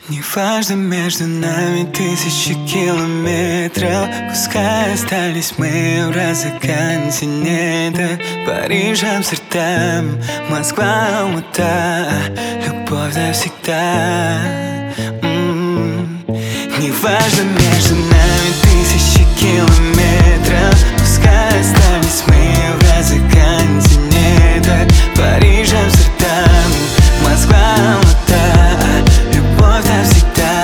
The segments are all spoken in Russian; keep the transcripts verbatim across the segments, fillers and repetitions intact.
Неважно, между нами тысячи километров. Пускай остались мы в разных континентах. Париж, Амстердам, Москва, Алмата. Любовь навсегда. М-м-м. Неважно, между нами тысячи километров. Пускай остались мы в разных континентах. Париж, Амстердам, Москва, Алмата. Любовь навсегда.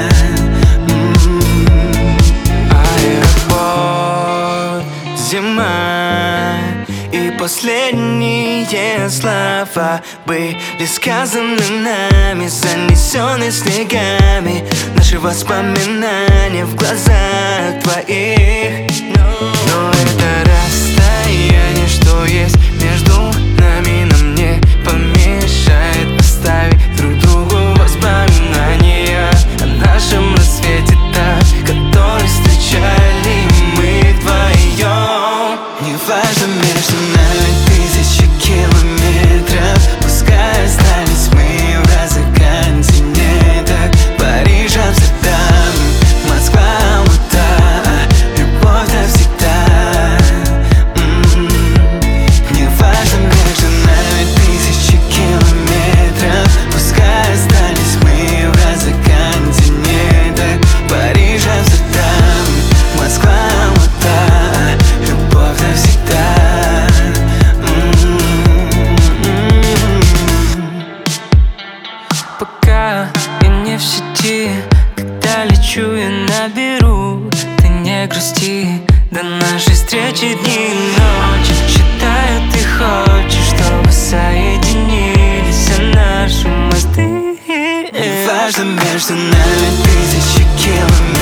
М-м-м. Аэропорт, зима и последние слова были сказаны нами, занесены снегами. Наши воспоминания в глазах твоих. Но это расстояние, что есть между нами, нам не помешает оставить друг другу воспоминания о нашем рассвете, так, который встречали мы вдвоем. Неважно, между нами тысячи километров. Пускай остались мы в разных континентах. Париж, Амстердам, Москва, Алмата. Любовь навсегда. М-м-м. Неважно, между нами тысячи километров. Пускай остались мы в разных континентах. Париж, Амстердам, Москва, Алмата. Любовь навсегда. Пока я не в сети, когда лечу, я наберу. Ты не грусти, до нашей встречи дни и ночи. Считаю, ты хочешь, чтобы соединились все наши мосты. Неважно, между нами тысячи километров.